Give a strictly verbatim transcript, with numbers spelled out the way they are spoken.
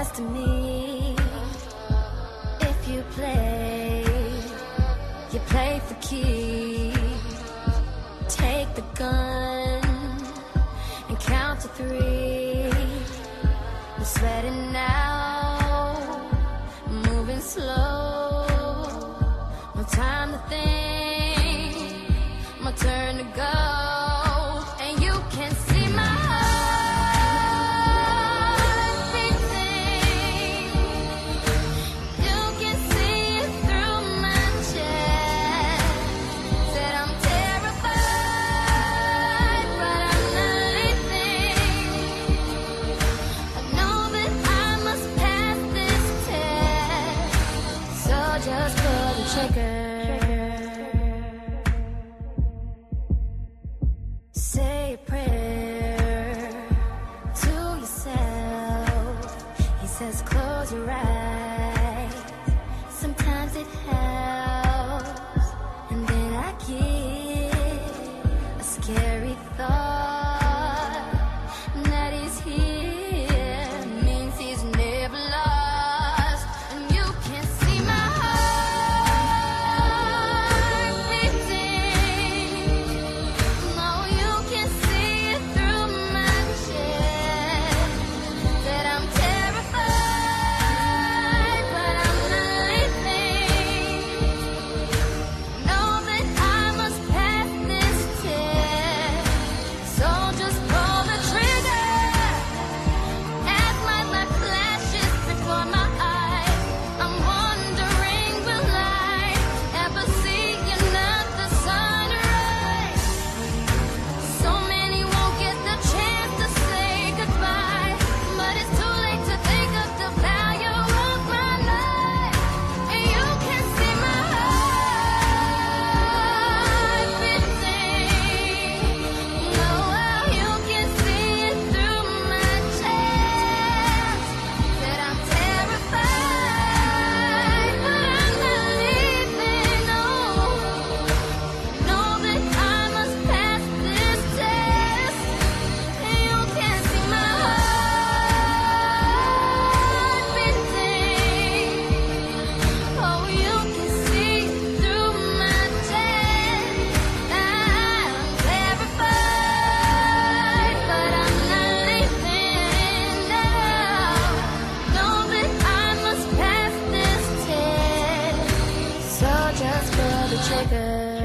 happens to me if you play, you play for keeps. Take the gun and count to three. I'm sweating now, moving slow. No time to think, my turn to go. And you can see my heart beating. You can see it through my chest. Said I'm terrified, but I'm not leaving. I know that I must pass this test, so just pull the trigger. Say a prayer to yourself. He says close your eyes, sometimes it helps. And then I get a scary thought that he's here, means he's never lost. And you can see my heart beating. No, you can see it through my chest. That I'm terrified, but I'm not leaving. Know that I must pass this test, so just pull the trigger. As my life flashes before my eyes, I'm wondering, will I ever see another sunrise? So many won't get the chance to say goodbye, but it's too late to think of the value of my life. And you can see my heart beating. No, you can see it through my chest. That I'm terrified, but I'm not leaving. No, know that I must pass this test. And you can see my heart beating. Oh, you can see through my chest. I'm terrified, but I'm not leaving. No, know that I must pass this test, so just pull the trigger.